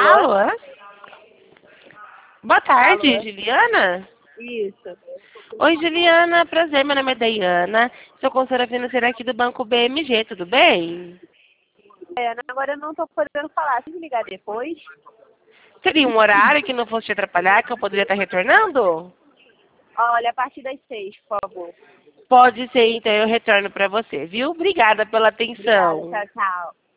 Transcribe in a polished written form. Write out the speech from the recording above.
Alô? Boa tarde, Alô? Juliana. Isso. Oi, Juliana. Prazer, meu nome é Daiana. Sou consultora financeira aqui do Banco BMG, tudo bem? Ana, agora eu não estou podendo falar. Se me ligar depois? Seria um horário que não fosse te atrapalhar, que eu poderia estar retornando? Olha, a partir das 6, por favor. Pode ser, então eu retorno para você, viu? Obrigada pela Obrigada. atenção. Tchau, tchau.